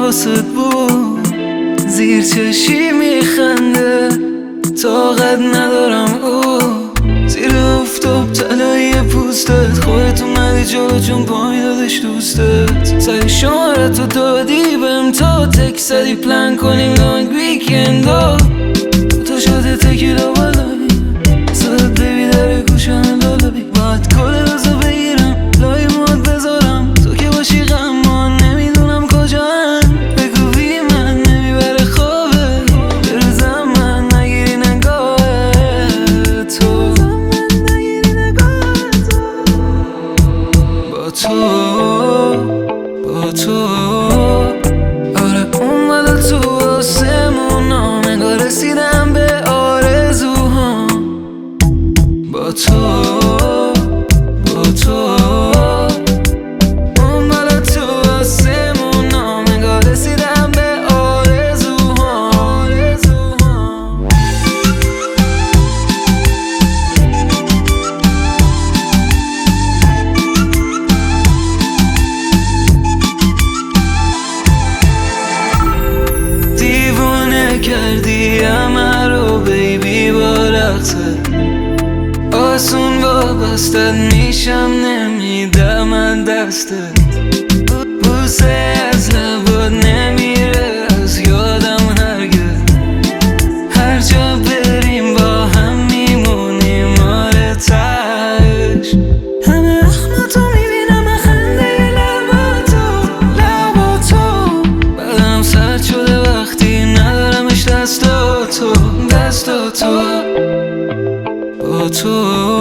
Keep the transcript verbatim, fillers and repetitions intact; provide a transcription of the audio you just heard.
حواسط بود زیر چشی میخنده، طاقت ندارم او زیر افتاب تلایی پوستت، خودت اومدی جلو چون پای دادش دوستت. سری شماره تو دادی بهم تا تک زدی پلن کنیم لانگ ویکندا، تو شده تکیلا بالایی صدت بیبی داره گوشم لالایی، باید کل روزو بگیرم لای ماد بذارم تو که باشی غمان نمیدونم کجا هم بگو بی من نمیبره خوابه بروزم من نگیری نگاه تو با تو با تو آره اومده تو آسمونا نگاه رسیدم به آرزوها با تو با تو اومده تو آسمونا نگاه رسیدم به آرزوها آرزوها دیوونه کردی همه رو بیبی با رقصت، آسون وابستت میشم نمیدم من دستت، بوسه از لبات نمیره از یادم هرگز، هر جا بریم با هم میمونیم آره تهش، همه اخماتو میبینم خنده لباتو لباتو، بدنم سرد شده وقتی ندارمش دستاتو دستاتو با تو